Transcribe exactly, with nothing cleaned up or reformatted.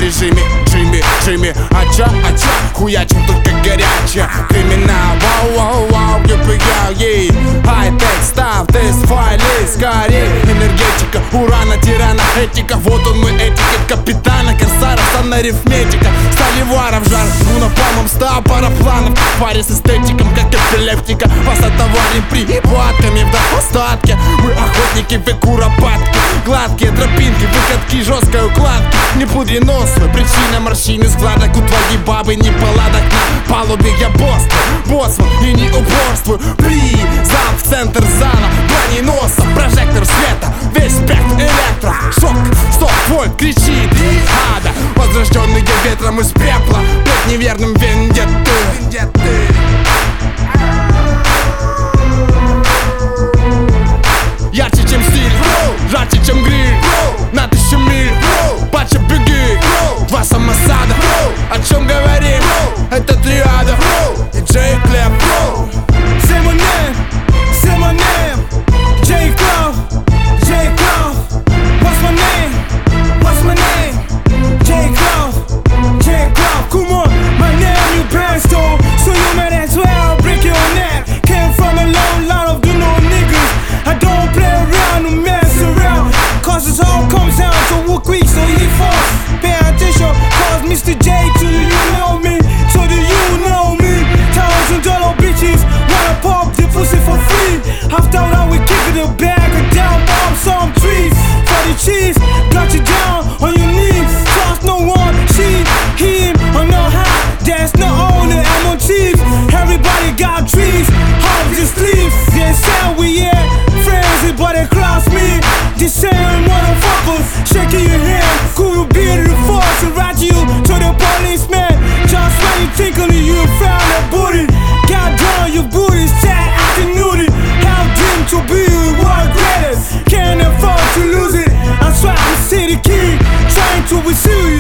режиме Джимми, Джимми, а чё, а чё? Хуячим только горячее. Криминал, вау-вау-вау, ГПЯ, ей. Хай-тек, став, тест, файлы, скорей. Энергетика, урана, тирана, этика. Вот он мой этикет капитана Корсара, сан арифметика. Сталеваров, жар, гунопалмом, ста парапланов. В паре с эстетиком, как эпилептика. Вас отоварим припадками в достатке. Мы охотники, вы куропатки. Гладкие тропинки, выходки, жесткой укладки. Не пудри нос, причина морщин и складок. У твоей бабы неполадок на палубе. Я босс, боссман и не упорствую. При, залп в центр зала, брони носа, прожектор света, весь спектр электро. Шок, стоп, вольт, кричит ада. Возрожденные ветром из пепла, пред неверным вендетты. Ярче, чем стиль, жарче, чем гриль. На тысячу миль, пача беги. Два самосада, о чем говорим? Это триада. И Джей Клэп. Say my name, say my name. J Cloud, J Cloud. What's my name? What's my name? J Cloud, J Cloud. Come on, my name you parents stole, so you might as well break your neck. Came from a long line of do no niggas. I don't play around, no mess around. Cause it all comes down to work week, so he falls. Pay attention, cause Mister J, do you know me? So do you know me? Thousand dollar bitches wanna pop the pussy for free. After that we kick it a bag and down bomb some trees. For the cheese, got you down on your knees. Trust no one, she, him, or no high. There's no owner, I'm on chief. Everybody got trees, off the sleeves. They say we yeah, friends, but they cross me. The same motherfuckers, shaking your hand. Could you be the force and ride you to the policeman? Just when you think of it, you found a booty. God damn, your booty's tight, acting nudie. How dream to be world greatest. Can't afford to lose it. I try to see the key, trying to be serious.